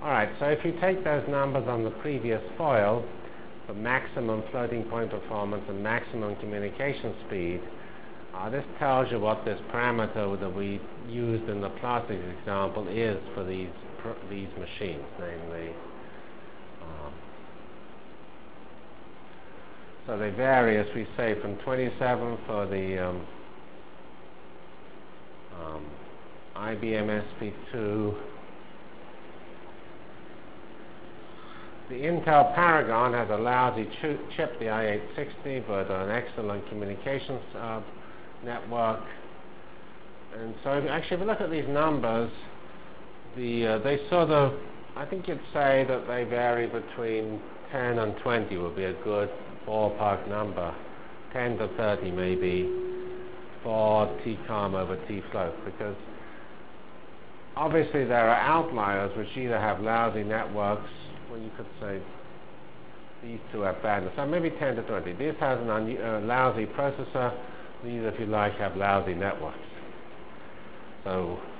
Alright, so if you take those numbers on the previous foil, for maximum floating point performance and maximum communication speed, this tells you what this parameter that we used in the plastics example is for these machines, namely. So they vary, as we say, from 27 for the IBM SP2. The Intel Paragon has a lousy chip, the i860, but an excellent communications network. And so actually, if you look at these numbers, they sort of, I think you'd say that they vary between 10 and 20 would be a good ballpark number. 10 to 30 maybe for T-COM over T-float, because obviously there are outliers which either have lousy networks, well, you could say these two have bad, so maybe 10 to 20. This has a lousy processor, these, if you like, have lousy networks. So